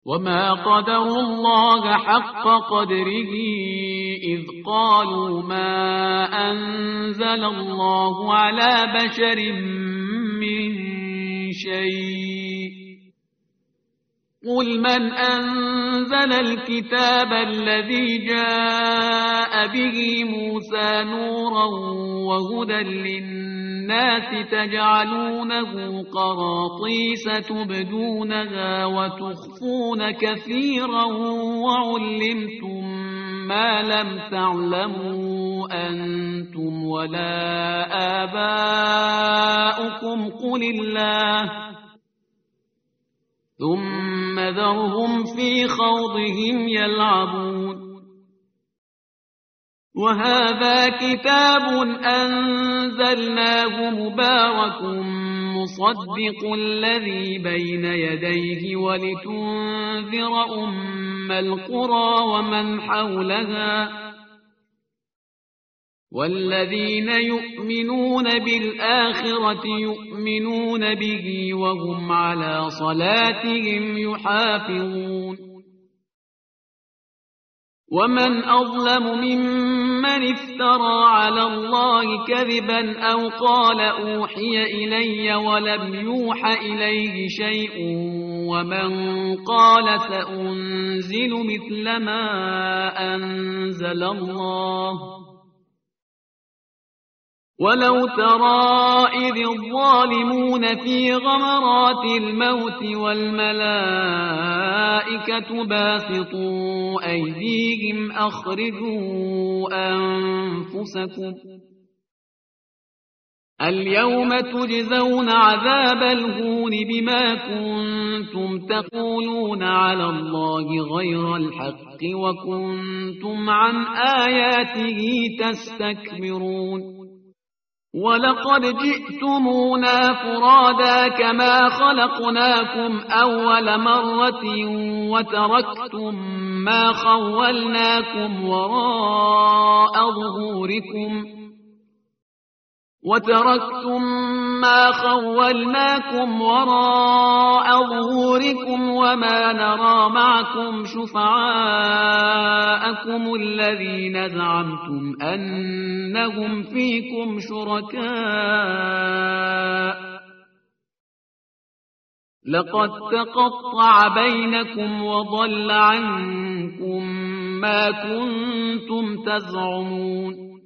وما قدروا الله حق قدره إذ قالوا ما أنزل الله على بشر من شيء قل من أنزل الكتاب الذي جاء به موسى نورا وهدى للناس تجعلونه قراطيس تبدونها وتخفون كثيرا وعلمتم ما لم تعلموا أنتم ولا آباؤكم قل الله ثم ذرهم في خوضهم يلعبون وهذا كتاب أنزلناه مبارك مصدق الذي بين يديه ولتنذر أم القرى ومن حولها والذين يؤمنون بالآخرة يؤمنون به وهم على صلاتهم يحافظون ومن أظلم ممن افترى على الله كذبا أو قال أوحي إلي ولم يوح إليه شيء ومن قال سأنزل مثل ما أنزل الله ولو ترى إذ الظالمون في غمرات الموت والملائكة باسطوا أيديهم أخرجوا أنفسكم اليوم تجزون عذاب الهون بما كنتم تقولون على الله غير الحق وكنتم عن آياته تستكبرون ولقد جئتمونا فرادا كما خلقناكم أول مرة وتركتم ما خولناكم وراء ظهوركم وما نرى معكم شفعاءكم الذين زعمتم أنهم فيكم شركاء لقد تقطع بينكم وضل عنكم ما كنتم تزعمون